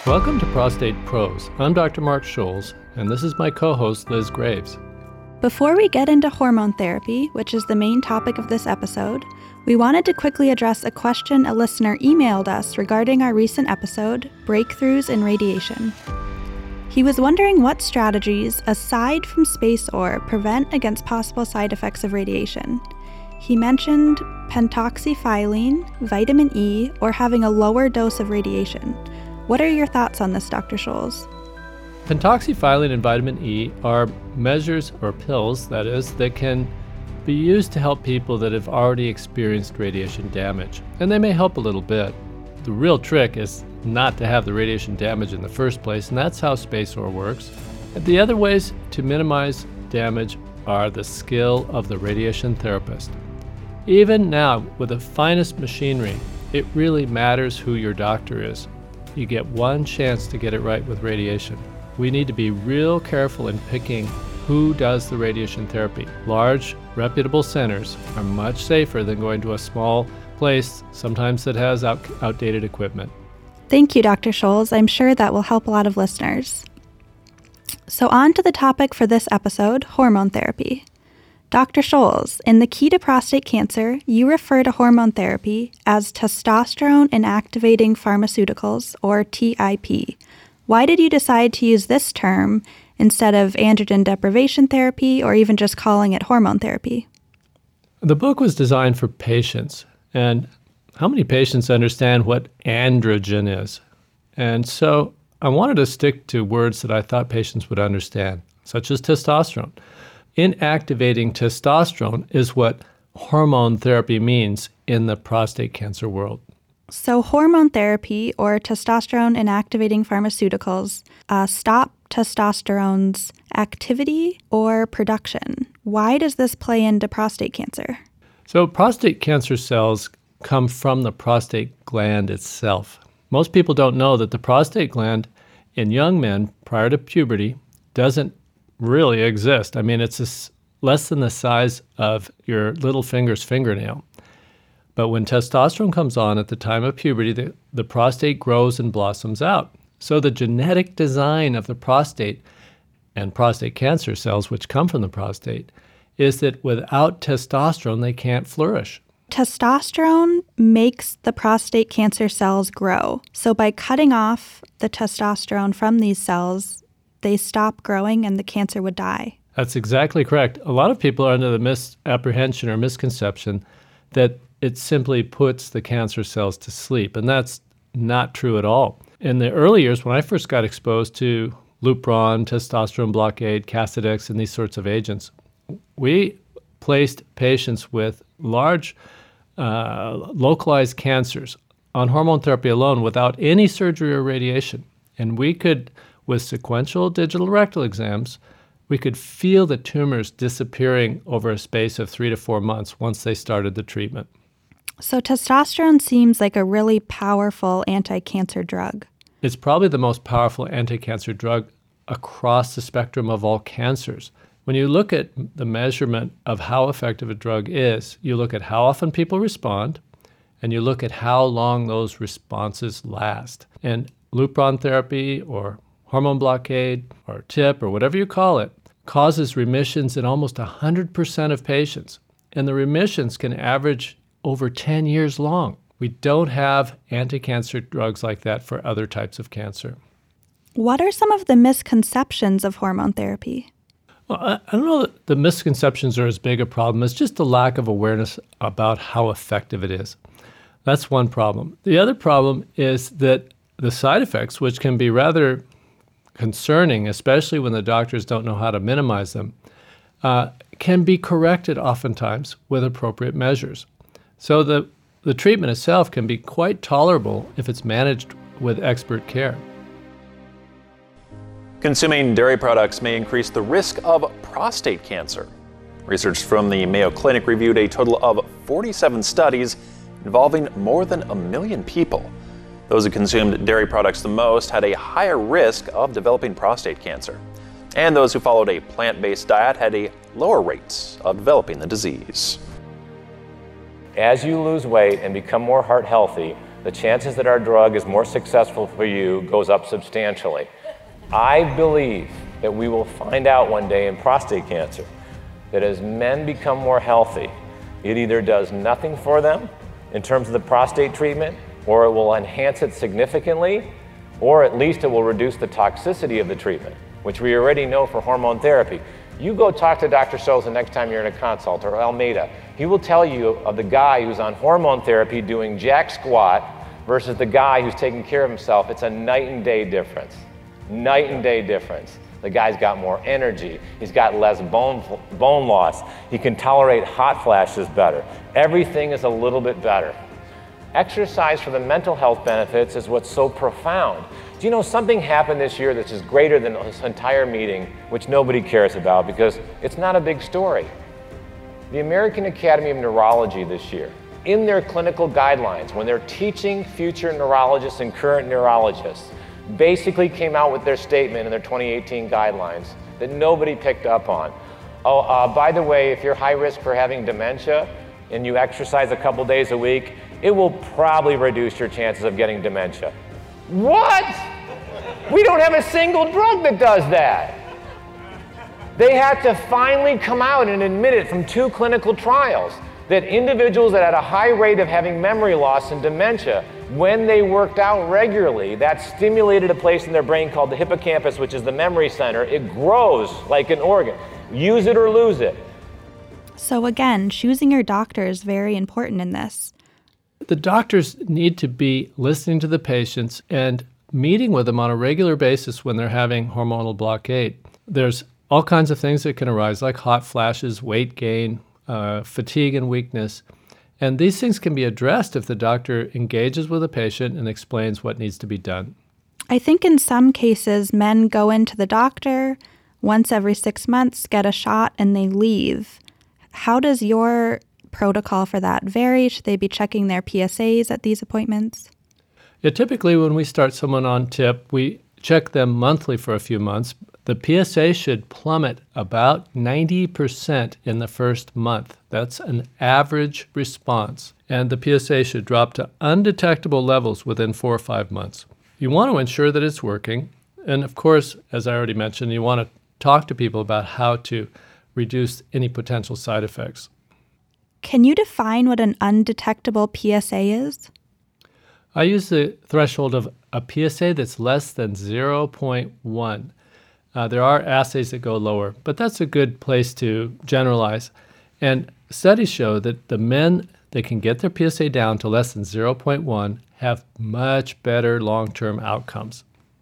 Welcome to Prostate Pros. I'm Dr. Mark Scholes, and this is my co-host, Liz Graves. Before we get into hormone therapy, which is the main topic of this episode, we wanted to quickly address a question a listener emailed us regarding our recent episode, Breakthroughs in Radiation. He was wondering what strategies, aside from SpaceOAR, prevent against possible side effects of radiation. He mentioned pentoxyphylline, vitamin E, or having a lower dose of radiation. What are your thoughts on this, Dr. Scholes? Pentoxyphylline and vitamin E are measures, or pills, that is, that can be used to help people that have already experienced radiation damage. And they may help a little bit. The real trick is not to have the radiation damage in the first place, and that's how SpaceOAR works. The other ways to minimize damage are the skill of the radiation therapist. Even now, with the finest machinery, it really matters who your doctor is. You get one chance to get it right with radiation. We need to be real careful in picking who does the radiation therapy. Large, reputable centers are much safer than going to a small place, sometimes that has outdated equipment. Thank you, Dr. Scholes. I'm sure that will help a lot of listeners. So on to the topic for this episode, hormone therapy. Dr. Scholes, in The Key to Prostate Cancer, you refer to hormone therapy as testosterone inactivating pharmaceuticals, or TIP. Why did you decide to use this term instead of androgen deprivation therapy, or even just calling it hormone therapy? The book was designed for patients, and how many patients understand what androgen is? And so I wanted to stick to words that I thought patients would understand, such as testosterone. Inactivating testosterone is what hormone therapy means in the prostate cancer world. So hormone therapy, or testosterone inactivating pharmaceuticals, stop testosterone's activity or production. Why does this play into prostate cancer? So prostate cancer cells come from the prostate gland itself. Most people don't know that the prostate gland in young men prior to puberty doesn't really exist. I mean, it's less than the size of your little finger's fingernail. But when testosterone comes on at the time of puberty, the prostate grows and blossoms out. So the genetic design of the prostate and prostate cancer cells, which come from the prostate, is that without testosterone, they can't flourish. Testosterone makes the prostate cancer cells grow. So by cutting off the testosterone from these cells, they stop growing and the cancer would die. That's exactly correct. A lot of people are under the misapprehension or misconception that it simply puts the cancer cells to sleep, and that's not true at all. In the early years, when I first got exposed to Lupron, testosterone blockade, Casodex, and these sorts of agents, we placed patients with large localized cancers on hormone therapy alone without any surgery or radiation. And we could, with sequential digital rectal exams, we could feel the tumors disappearing over a space of 3 to 4 months once they started the treatment. So testosterone seems like a really powerful anti-cancer drug. It's probably the most powerful anti-cancer drug across the spectrum of all cancers. When you look at the measurement of how effective a drug is, you look at how often people respond, and you look at how long those responses last. And Lupron therapy or hormone blockade or TIP or whatever you call it causes remissions in almost 100% of patients. And the remissions can average over 10 years long. We don't have anti-cancer drugs like that for other types of cancer. What are some of the misconceptions of hormone therapy? Well, I don't know that the misconceptions are as big a problem. It's just the lack of awareness about how effective it is. That's one problem. The other problem is that the side effects, which can be rather concerning, especially when the doctors don't know how to minimize them, can be corrected oftentimes with appropriate measures. So the treatment itself can be quite tolerable if it's managed with expert care. Consuming dairy products may increase the risk of prostate cancer. Research from the Mayo Clinic reviewed a total of 47 studies involving more than 1 million people. Those who consumed dairy products the most had a higher risk of developing prostate cancer. And those who followed a plant-based diet had a lower rate of developing the disease. As you lose weight and become more heart healthy, the chances that our drug is more successful for you goes up substantially. I believe that we will find out one day in prostate cancer that as men become more healthy, it either does nothing for them in terms of the prostate treatment, or it will enhance it significantly, or at least it will reduce the toxicity of the treatment, which we already know for hormone therapy. You go talk to Dr. Sosa the next time you're in a consult, or Almeida. He will tell you of the guy who's on hormone therapy doing jack squat versus the guy who's taking care of himself. It's a night and day difference. Night and day difference. The guy's got more energy. He's got less bone loss. He can tolerate hot flashes better. Everything is a little bit better. Exercise for the mental health benefits is what's so profound. Do you know something happened this year that's just greater than this entire meeting, which nobody cares about because it's not a big story? The American Academy of Neurology this year, in their clinical guidelines, when they're teaching future neurologists and current neurologists, basically came out with their statement in their 2018 guidelines that nobody picked up on. By the way, if you're high risk for having dementia and you exercise a couple days a week, it will probably reduce your chances of getting dementia. What? We don't have a single drug that does that. They had to finally come out and admit it from 2 clinical trials that individuals that had a high rate of having memory loss and dementia, when they worked out regularly, that stimulated a place in their brain called the hippocampus, which is the memory center. It grows like an organ. Use it or lose it. So again, choosing your doctor is very important in this. The doctors need to be listening to the patients and meeting with them on a regular basis when they're having hormonal blockade. There's all kinds of things that can arise, like hot flashes, weight gain, fatigue and weakness. And these things can be addressed if the doctor engages with the patient and explains what needs to be done. I think in some cases, men go into the doctor once every 6 months, get a shot, and they leave. How does your protocol for that vary? Should they be checking their PSAs at these appointments? Yeah, typically when we start someone on TIP, we check them monthly for a few months. The PSA should plummet about 90% in the first month. That's an average response. And the PSA should drop to undetectable levels within 4 or 5 months. You want to ensure that it's working. And of course, as I already mentioned, you want to talk to people about how to reduce any potential side effects. Can you define what an undetectable PSA is? I use the threshold of a PSA that's less than 0.1. There are assays that go lower, but that's a good place to generalize. And studies show that the men that can get their PSA down to less than 0.1 have much better long-term outcomes.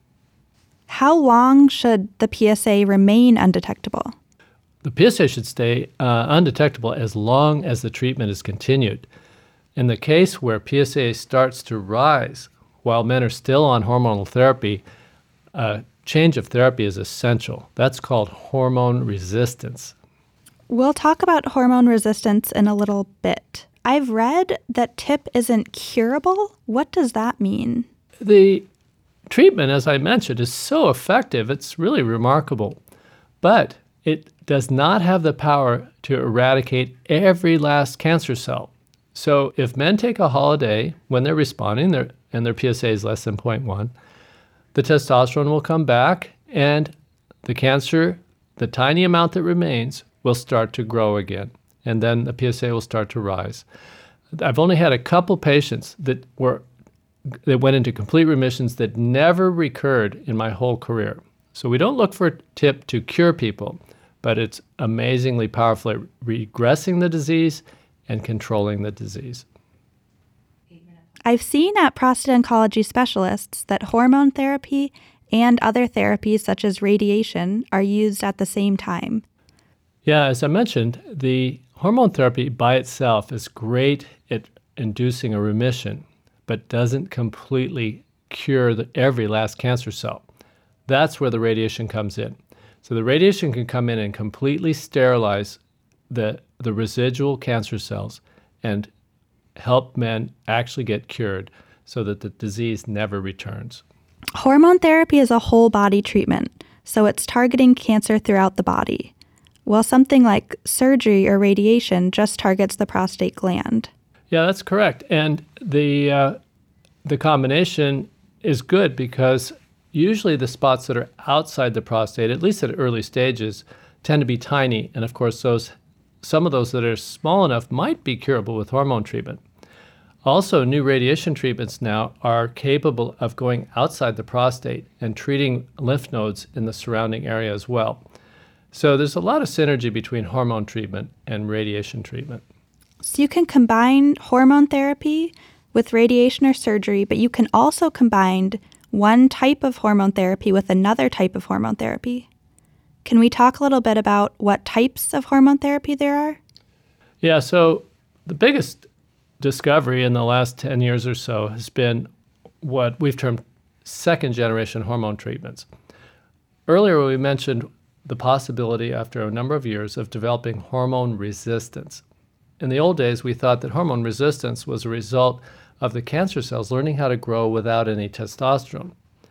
How long should the PSA remain undetectable? The PSA should stay undetectable as long as the treatment is continued. In the case where PSA starts to rise while men are still on hormonal therapy, change of therapy is essential. That's called hormone resistance. We'll talk about hormone resistance in a little bit. I've read that TIP isn't curable. What does that mean? The treatment, as I mentioned, is so effective, it's really remarkable. But it does not have the power to eradicate every last cancer cell. So if men take a holiday when they're responding and their PSA is less than 0.1, the testosterone will come back and the cancer, the tiny amount that remains, will start to grow again. And then the PSA will start to rise. I've only had a couple patients that went into complete remissions that never recurred in my whole career. So we don't look for TIP to cure people, but it's amazingly powerful at regressing the disease and controlling the disease. I've seen at prostate oncology specialists that hormone therapy and other therapies such as radiation are used at the same time. Yeah, as I mentioned, the hormone therapy by itself is great at inducing a remission, but doesn't completely cure every last cancer cell. That's where the radiation comes in. So the radiation can come in and completely sterilize the residual cancer cells and help men actually get cured so that the disease never returns. Hormone therapy is a whole body treatment, so it's targeting cancer throughout the body, while something like surgery or radiation just targets the prostate gland. Yeah, that's correct. And the the combination is good because usually the spots that are outside the prostate, at least at early stages, tend to be tiny. And of course, some of those that are small enough might be curable with hormone treatment. Also, new radiation treatments now are capable of going outside the prostate and treating lymph nodes in the surrounding area as well. So there's a lot of synergy between hormone treatment and radiation treatment. So you can combine hormone therapy with radiation or surgery, but you can also combine one type of hormone therapy with another type of hormone therapy. Can we talk a little bit about what types of hormone therapy there are? Yeah, so the biggest discovery in the last 10 years or so has been what we've termed second-generation hormone treatments. Earlier, we mentioned the possibility, after a number of years, of developing hormone resistance. In the old days, we thought that hormone resistance was a result of the cancer cells learning how to grow without any testosterone.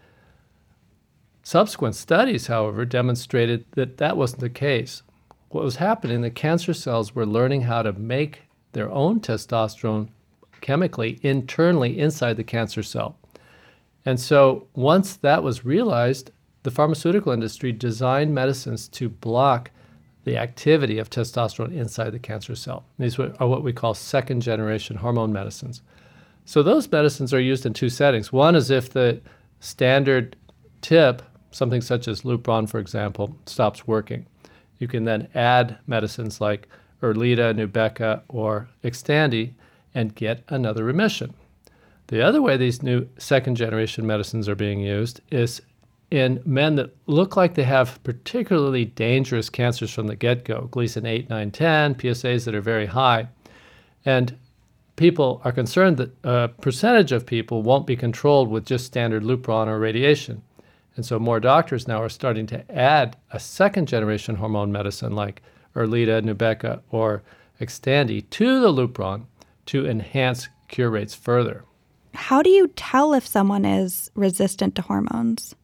Subsequent studies, however, demonstrated that that wasn't the case. What was happening, the cancer cells were learning how to make their own testosterone chemically internally inside the cancer cell. And so once that was realized, the pharmaceutical industry designed medicines to block the activity of testosterone inside the cancer cell. These are what we call second-generation hormone medicines. So those medicines are used in two settings. One is if the standard tip, something such as Lupron, for example, stops working. You can then add medicines like Erleada, Nubeqa, or Xtandi and get another remission. The other way these new second-generation medicines are being used is in men that look like they have particularly dangerous cancers from the get-go, Gleason 8, 9, 10, PSAs that are very high. And people are concerned that a percentage of people won't be controlled with just standard Lupron or radiation. And so more doctors now are starting to add a second-generation hormone medicine like Erleada, Nubeqa, or Xtandi to the Lupron to enhance cure rates further. How do you tell if someone is resistant to hormones?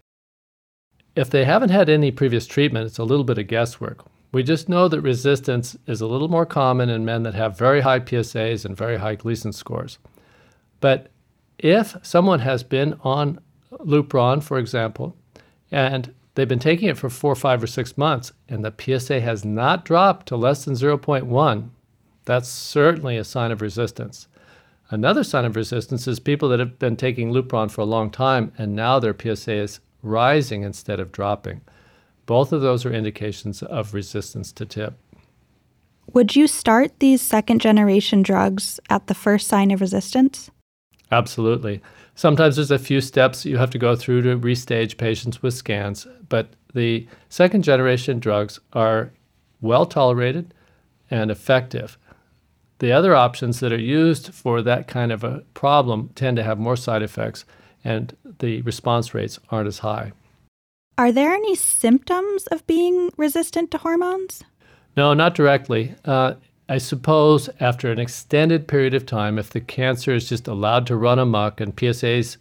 If they haven't had any previous treatment, it's a little bit of guesswork. We just know that resistance is a little more common in men that have very high PSAs and very high Gleason scores. But if someone has been on Lupron, for example, and they've been taking it for 4, 5, or 6 months, and the PSA has not dropped to less than 0.1, that's certainly a sign of resistance. Another sign of resistance is people that have been taking Lupron for a long time, and now their PSA is rising instead of dropping. Both of those are indications of resistance to TIP. Would you start these second-generation drugs at the first sign of resistance? Absolutely. Sometimes there's a few steps you have to go through to restage patients with scans, but the second-generation drugs are well tolerated and effective. The other options that are used for that kind of a problem tend to have more side effects, and the response rates aren't as high. Are there any symptoms of being resistant to hormones? No, not directly. I suppose after an extended period of time, if the cancer is just allowed to run amok and PSAs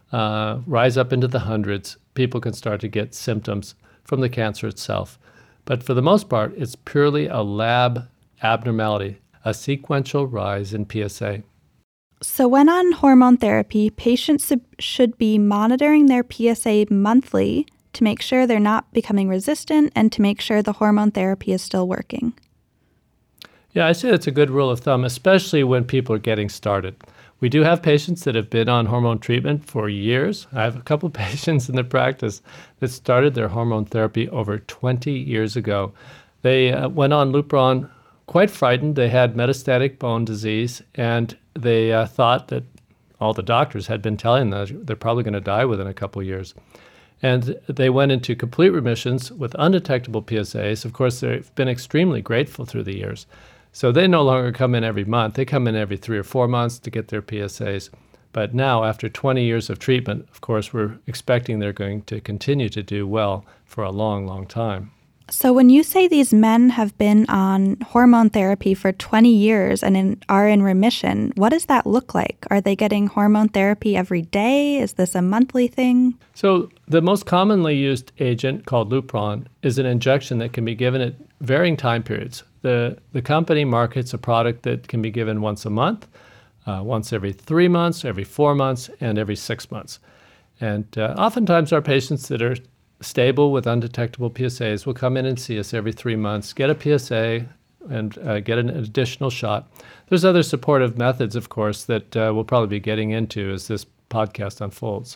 rise up into the hundreds, people can start to get symptoms from the cancer itself. But for the most part, it's purely a lab abnormality, a sequential rise in PSA. So when on hormone therapy, patients should be monitoring their PSA monthly to make sure they're not becoming resistant and to make sure the hormone therapy is still working. Yeah, I say that's a good rule of thumb, especially when people are getting started. We do have patients that have been on hormone treatment for years. I have a couple of patients in the practice that started their hormone therapy over 20 years ago. They went on Lupron quite frightened. They had metastatic bone disease, and they thought that all the doctors had been telling them they're probably going to die within a couple of years. And they went into complete remissions with undetectable PSAs. Of course, they've been extremely grateful through the years. So they no longer come in every month. They come in every 3 or 4 months to get their PSAs. But now, after 20 years of treatment, of course, we're expecting they're going to continue to do well for a long, long time. So when you say these men have been on hormone therapy for 20 years and are in remission, what does that look like? Are they getting hormone therapy every day? Is this a monthly thing? So the most commonly used agent, called Lupron, is an injection that can be given at varying time periods. The company markets a product that can be given once a month. once every 3 months, every 4 months, and every 6 months. And oftentimes our patients that are stable with undetectable PSAs will come in and see us every 3 months, get a PSA, and get an additional shot. There's other supportive methods, of course, that we'll probably be getting into as this podcast unfolds.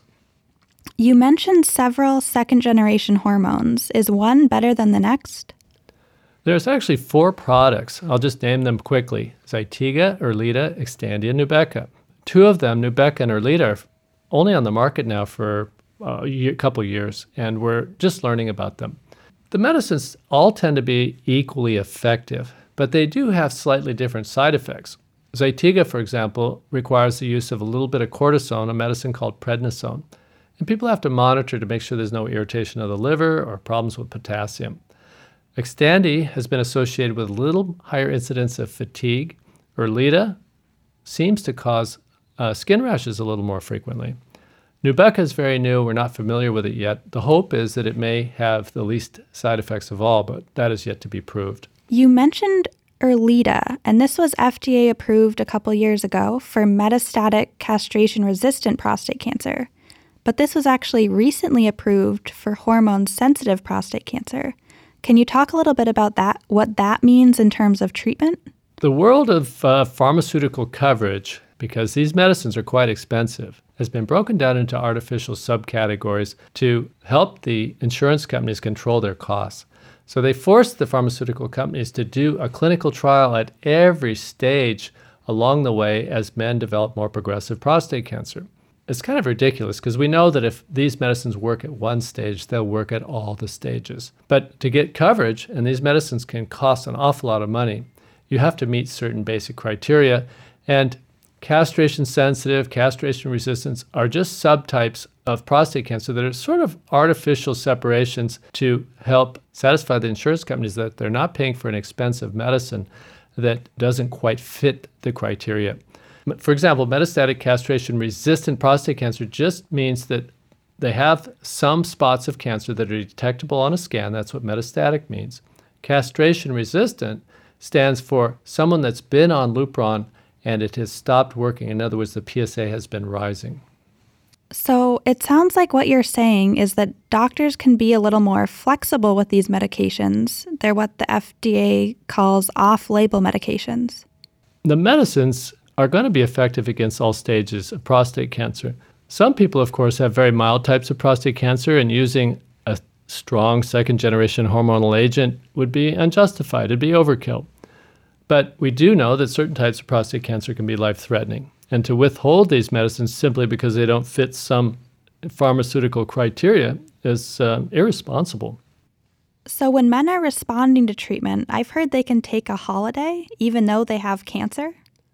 You mentioned several second-generation hormones. Is one better than the next? There's actually 4 products. I'll just name them quickly: Zytiga, Erleada, Xtandi, and Nubeqa. 2 of them, Nubeqa and Erleada, are only on the market now for a couple years, and we're just learning about them. The medicines all tend to be equally effective, but they do have slightly different side effects. Zytiga, for example, requires the use of a little bit of cortisone, a medicine called prednisone, and people have to monitor to make sure there's no irritation of the liver or problems with potassium. Xtandi has been associated with a little higher incidence of fatigue. Erleada seems to cause skin rashes a little more frequently. Nubeqa is very new. We're not familiar with it yet. The hope is that it may have the least side effects of all, but that is yet to be proved. You mentioned Erleada, and this was FDA approved a couple years ago for metastatic castration-resistant prostate cancer. But this was actually recently approved for hormone-sensitive prostate cancer. Can you talk a little bit about that, what that means in terms of treatment? The world of pharmaceutical coverage, because these medicines are quite expensive, has been broken down into artificial subcategories to help the insurance companies control their costs. So they force the pharmaceutical companies to do a clinical trial at every stage along the way as men develop more progressive prostate cancer. It's kind of ridiculous because we know that if these medicines work at one stage, they'll work at all the stages. But to get coverage, and these medicines can cost an awful lot of money, you have to meet certain basic criteria. And castration-sensitive, castration-resistance are just subtypes of prostate cancer that are sort of artificial separations to help satisfy the insurance companies that they're not paying for an expensive medicine that doesn't quite fit the criteria. For example, metastatic castration-resistant prostate cancer just means that they have some spots of cancer that are detectable on a scan. That's what metastatic means. Castration-resistant stands for someone that's been on Lupron and it has stopped working. In other words, the PSA has been rising. So it sounds like what you're saying is that doctors can be a little more flexible with these medications. They're what the FDA calls off-label medications. The medicines are going to be effective against all stages of prostate cancer. Some people, of course, have very mild types of prostate cancer, and using a strong second-generation hormonal agent would be unjustified. It'd be overkill. But we do know that certain types of prostate cancer can be life-threatening. And to withhold these medicines simply because they don't fit some pharmaceutical criteria is irresponsible. So when men are responding to treatment, I've heard they can take a holiday even though they have cancer.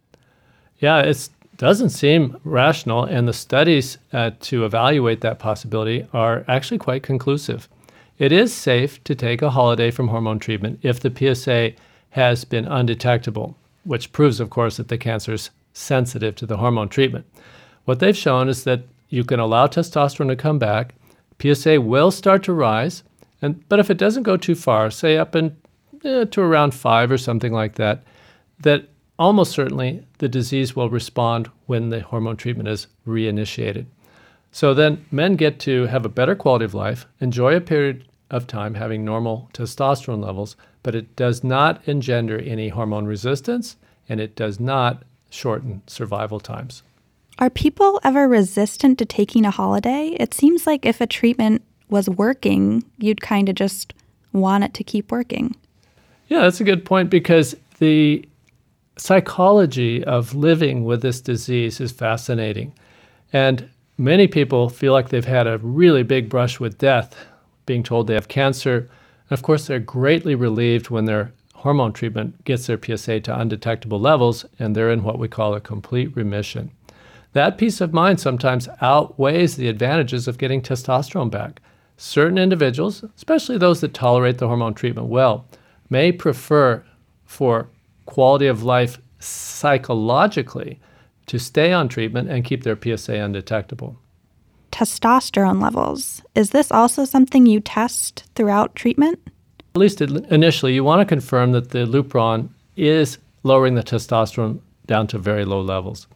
Yeah, it doesn't seem rational, and the studies to evaluate that possibility are actually quite conclusive. It is safe to take a holiday from hormone treatment if the PSA has been undetectable, which proves, of course, that the cancer is sensitive to the hormone treatment. What they've shown is that you can allow testosterone to come back, PSA will start to rise, but if it doesn't go too far, say up to around 5 or something like that, that almost certainly the disease will respond when the hormone treatment is reinitiated. So then men get to have a better quality of life, enjoy a period of time having normal testosterone levels, but it does not engender any hormone resistance, and it does not shorten survival times. Are people ever resistant to taking a holiday? It seems like if a treatment was working, you'd kind of just want it to keep working. Yeah, that's a good point, because the psychology of living with this disease is fascinating. And many people feel like they've had a really big brush with death, being told they have cancer. And of course, they're greatly relieved when their hormone treatment gets their PSA to undetectable levels, and they're in what we call a complete remission. That peace of mind sometimes outweighs the advantages of getting testosterone back. Certain individuals, especially those that tolerate the hormone treatment well, may prefer for quality of life psychologically to stay on treatment and keep their PSA undetectable. Testosterone levels. Is this also something you test throughout treatment? At least initially, you want to confirm that the Lupron is lowering the testosterone down to very low levels.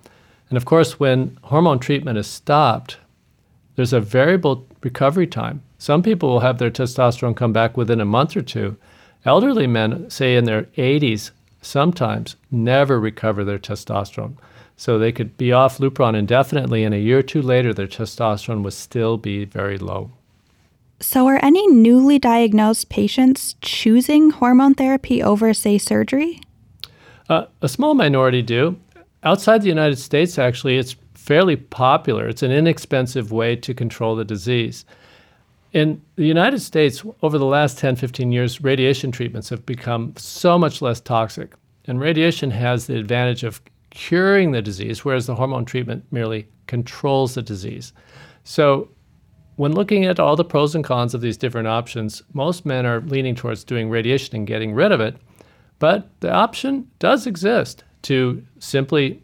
And of course, when hormone treatment is stopped, there's a variable recovery time. Some people will have their testosterone come back within a month or two. Elderly men, say in their 80s, sometimes never recover their testosterone. So they could be off Lupron indefinitely, and a year or two later, their testosterone would still be very low. So are any newly diagnosed patients choosing hormone therapy over, say, surgery? A small minority do. Outside the United States, actually, it's fairly popular. It's an inexpensive way to control the disease. In the United States, over the last 10, 15 years, radiation treatments have become so much less toxic. And radiation has the advantage of curing the disease, whereas the hormone treatment merely controls the disease. So when looking at all the pros and cons of these different options, most men are leaning towards doing radiation and getting rid of it. But the option does exist to simply,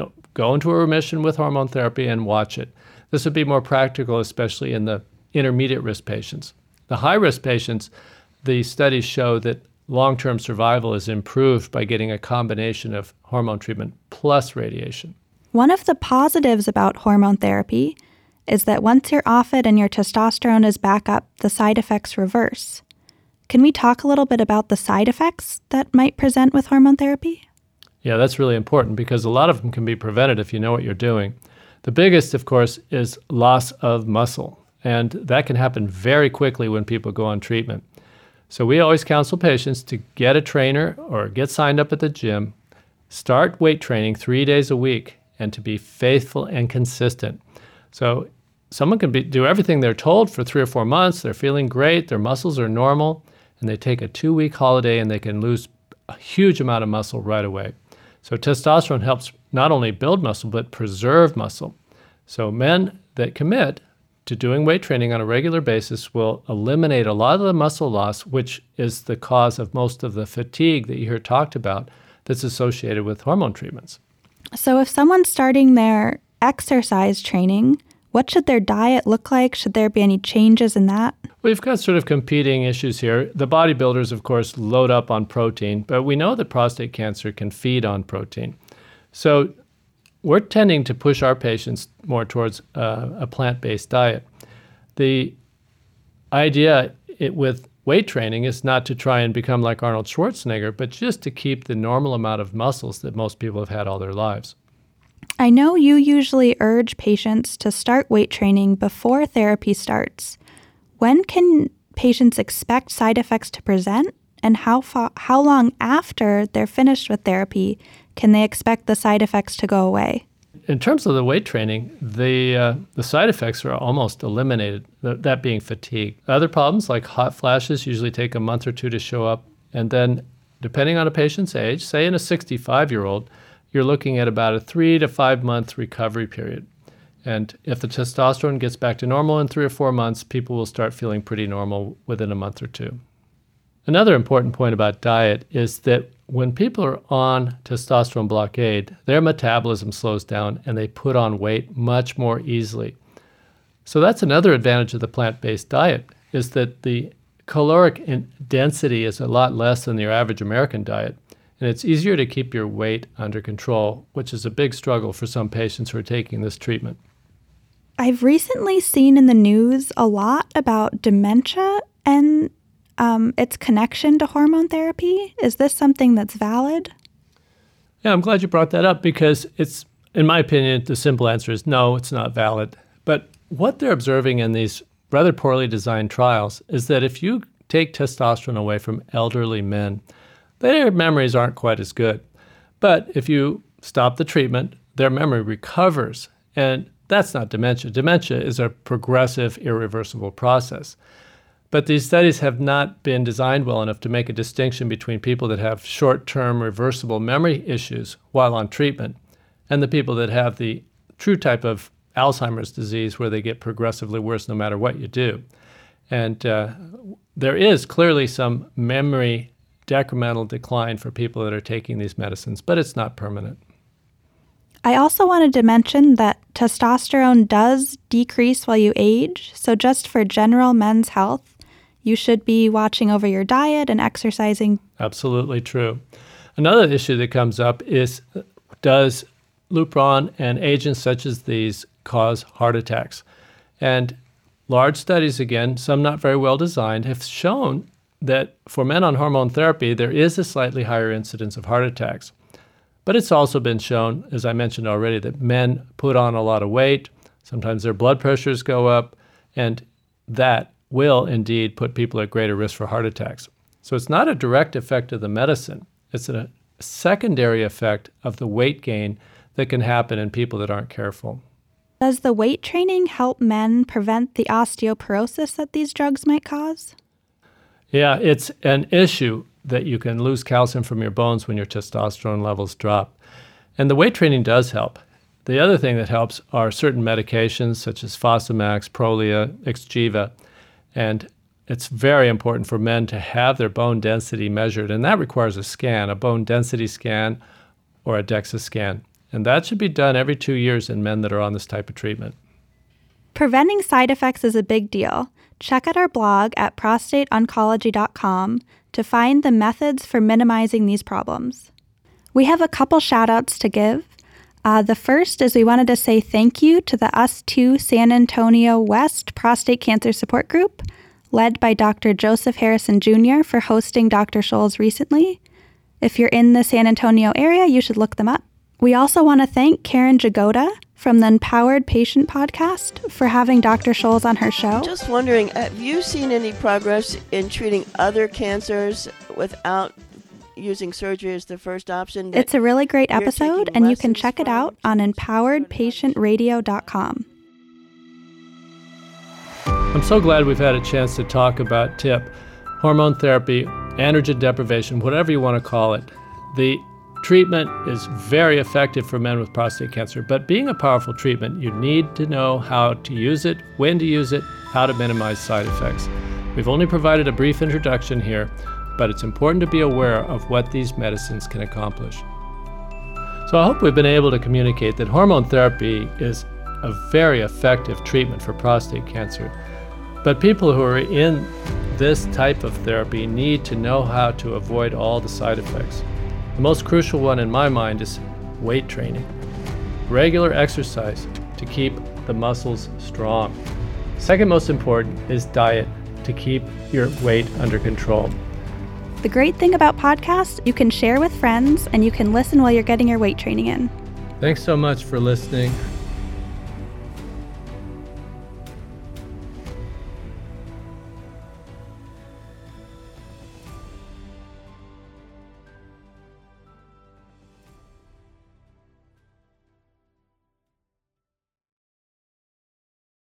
go into a remission with hormone therapy and watch it. This would be more practical, especially in the intermediate risk patients. The high risk patients, the studies show that long-term survival is improved by getting a combination of hormone treatment plus radiation. One of the positives about hormone therapy is that once you're off it and your testosterone is back up, the side effects reverse. Can we talk a little bit about the side effects that might present with hormone therapy? Yeah, that's really important because a lot of them can be prevented if you know what you're doing. The biggest, of course, is loss of muscle, and that can happen very quickly when people go on treatment. So we always counsel patients to get a trainer or get signed up at the gym, start weight training 3 days a week, and to be faithful and consistent. So someone can do everything they're told for 3 or 4 months, they're feeling great, their muscles are normal, and they take a 2-week holiday and they can lose a huge amount of muscle right away. So testosterone helps not only build muscle, but preserve muscle. So men that commit to doing weight training on a regular basis will eliminate a lot of the muscle loss, which is the cause of most of the fatigue that you hear talked about that's associated with hormone treatments. So if someone's starting their exercise training, what should their diet look like? Should there be any changes in that? We've got sort of competing issues here. The bodybuilders, of course, load up on protein, but we know that prostate cancer can feed on protein. So we're tending to push our patients more towards a plant-based diet. The idea with weight training is not to try and become like Arnold Schwarzenegger, but just to keep the normal amount of muscles that most people have had all their lives. I know you usually urge patients to start weight training before therapy starts. When can patients expect side effects to present, and how long after they're finished with therapy can they expect the side effects to go away? In terms of the weight training, the side effects are almost eliminated, that being fatigue. Other problems like hot flashes usually take a month or two to show up, and then depending on a patient's age, say in a 65-year-old, you're looking at about a 3 to 5 month recovery period. And if the testosterone gets back to normal in 3 or 4 months, people will start feeling pretty normal within a month or two. Another important point about diet is that when people are on testosterone blockade, their metabolism slows down and they put on weight much more easily. So that's another advantage of the plant-based diet, is that the caloric density is a lot less than your average American diet. And it's easier to keep your weight under control, which is a big struggle for some patients who are taking this treatment. I've recently seen in the news a lot about dementia and its connection to hormone therapy. Is this something that's valid? Yeah, I'm glad you brought that up because it's, in my opinion, the simple answer is no, it's not valid. But what they're observing in these rather poorly designed trials is that if you take testosterone away from elderly men, their memories aren't quite as good. But if you stop the treatment, their memory recovers. And that's not dementia. Dementia is a progressive, irreversible process. But these studies have not been designed well enough to make a distinction between people that have short-term reversible memory issues while on treatment and the people that have the true type of Alzheimer's disease where they get progressively worse no matter what you do. And there is clearly some memory decremental decline for people that are taking these medicines, but it's not permanent. I also wanted to mention that testosterone does decrease while you age, so just for general men's health, you should be watching over your diet and exercising. Absolutely true. Another issue that comes up is, does Lupron and agents such as these cause heart attacks. And large studies, again, some not very well designed, have shown that for men on hormone therapy, there is a slightly higher incidence of heart attacks. But it's also been shown, as I mentioned already, that men put on a lot of weight, sometimes their blood pressures go up, and that will indeed put people at greater risk for heart attacks. So it's not a direct effect of the medicine. It's a secondary effect of the weight gain that can happen in people that aren't careful. Does the weight training help men prevent the osteoporosis that these drugs might cause? Yeah, it's an issue that you can lose calcium from your bones when your testosterone levels drop. And the weight training does help. The other thing that helps are certain medications such as Fosamax, Prolia, Xgeva. And it's very important for men to have their bone density measured. And that requires a scan, a bone density scan or a DEXA scan. And that should be done every 2 years in men that are on this type of treatment. Preventing side effects is a big deal. Check out our blog at prostateoncology.com to find the methods for minimizing these problems. We have a couple shout-outs to give. The first is we wanted to say thank you to the US2 San Antonio West Prostate Cancer Support Group, led by Dr. Joseph Harrison Jr. for hosting Dr. Scholes recently. If you're in the San Antonio area, you should look them up. We also want to thank Karen Jagoda from the Empowered Patient podcast for having Dr. Scholes on her show. Just wondering, have you seen any progress in treating other cancers without using surgery as the first option? It's a really great episode, and you can check it out on empoweredpatientradio.com. I'm so glad we've had a chance to talk about TIP, hormone therapy, androgen deprivation, whatever you want to call it. The treatment is very effective for men with prostate cancer, but being a powerful treatment, you need to know how to use it, when to use it, how to minimize side effects. We've only provided a brief introduction here, but it's important to be aware of what these medicines can accomplish. So I hope we've been able to communicate that hormone therapy is a very effective treatment for prostate cancer. But people who are in this type of therapy need to know how to avoid all the side effects. The most crucial one in my mind is weight training. Regular exercise to keep the muscles strong. Second most important is diet to keep your weight under control. The great thing about podcasts, you can share with friends and you can listen while you're getting your weight training in. Thanks so much for listening.